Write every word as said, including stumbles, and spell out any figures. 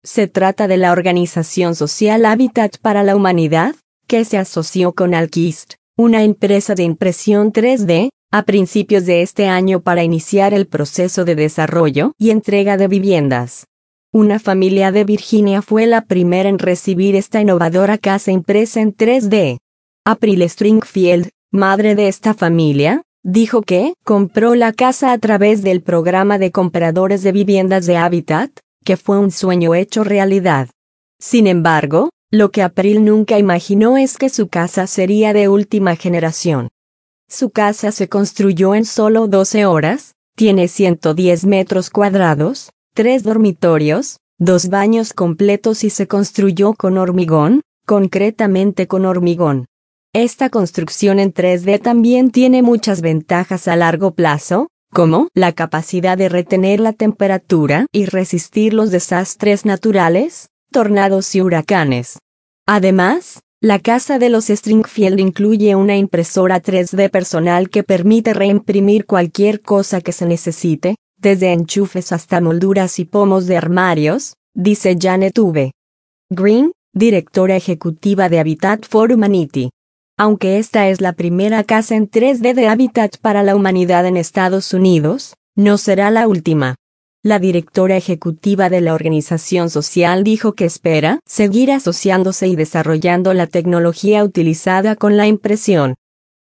Se trata de la organización social Hábitat para la Humanidad, que se asoció con Alkist, una empresa de impresión tres D, a principios de este año para iniciar el proceso de desarrollo y entrega de viviendas. Una familia de Virginia fue la primera en recibir esta innovadora casa impresa en tres D. April Stringfield, madre de esta familia, dijo que compró la casa a través del programa de compradores de viviendas de Habitat, que fue un sueño hecho realidad. Sin embargo, lo que April nunca imaginó es que su casa sería de última generación. Su casa se construyó en solo doce horas, tiene ciento diez metros cuadrados, tres dormitorios, dos baños completos y se construyó con hormigón, concretamente con hormigón. Esta construcción en tres D también tiene muchas ventajas a largo plazo, como la capacidad de retener la temperatura y resistir los desastres naturales, tornados y huracanes. Además, la casa de los Stringfield incluye una impresora tres D personal que permite reimprimir cualquier cosa que se necesite, desde enchufes hasta molduras y pomos de armarios, dice Janet V. Green, directora ejecutiva de Habitat for Humanity. Aunque esta es la primera casa en tres D de Hábitat para la Humanidad en Estados Unidos, no será la última. La directora ejecutiva de la organización social dijo que espera seguir asociándose y desarrollando la tecnología utilizada con la impresión.